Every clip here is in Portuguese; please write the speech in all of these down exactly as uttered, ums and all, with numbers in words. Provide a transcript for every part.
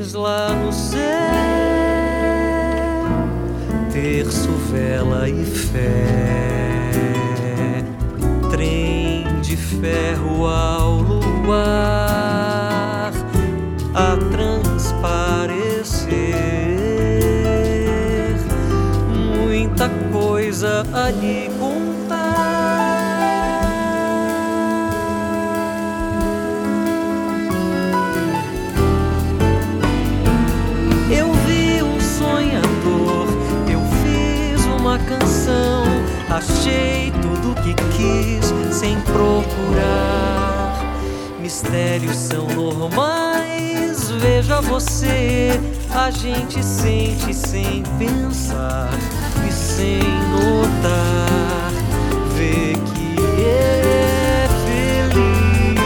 nuvens lá no céu, terço, vela e fé, trem de ferro ao luar a transparecer, muita coisa a lhe contar. Eu vi um sonhador, eu fiz uma canção, achei tudo que quis sem procurar. Mistérios são normais, veja você, a gente sente sem pensar e sem notar, vê que é feliz.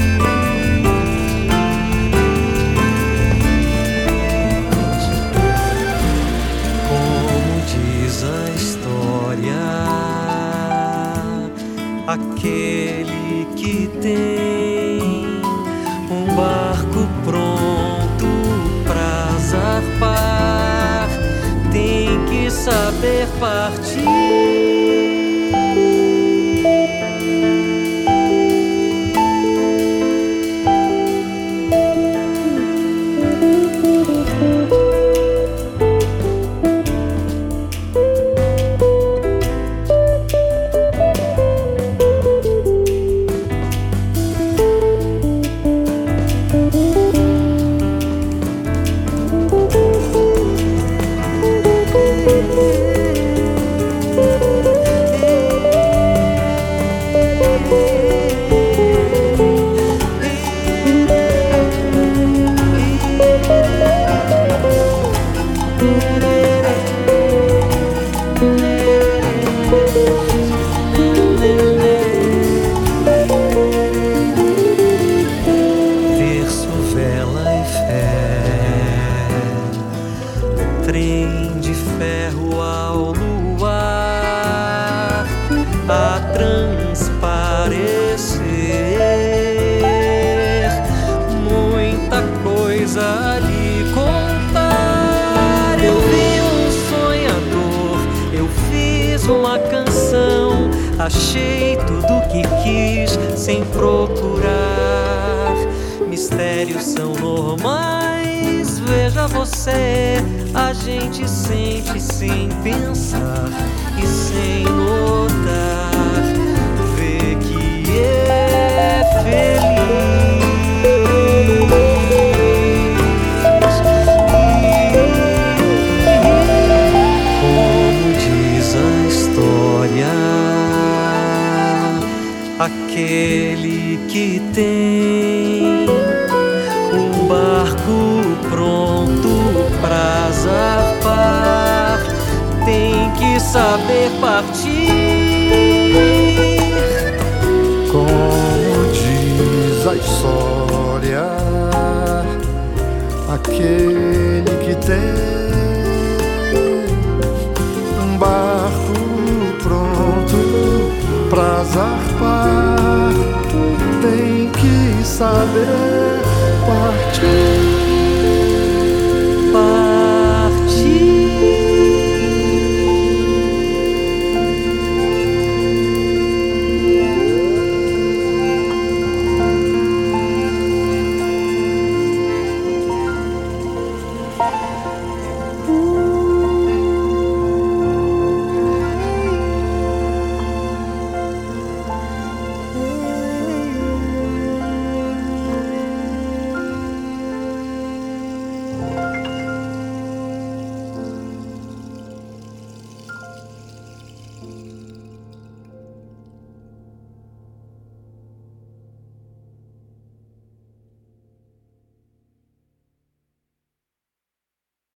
Como diz a história, aquele que tem um barco pronto pra zarpar tem que saber partir. Terço, vela e fé, trem de ferro ao luar a transparecer, muita coisa a lhe contar. Eu vi um sonhador, eu fiz uma canção, achei tudo que quis sem procurar. Mistérios são normais, veja você, a gente sente sem pensar e sem notar, vê que é feliz. Como diz a história, aquele que tem um barco pronto pra zarpar tem que saber partir. Como diz a história, aquele que tem um barco pronto pra zarpar tem que saber partir.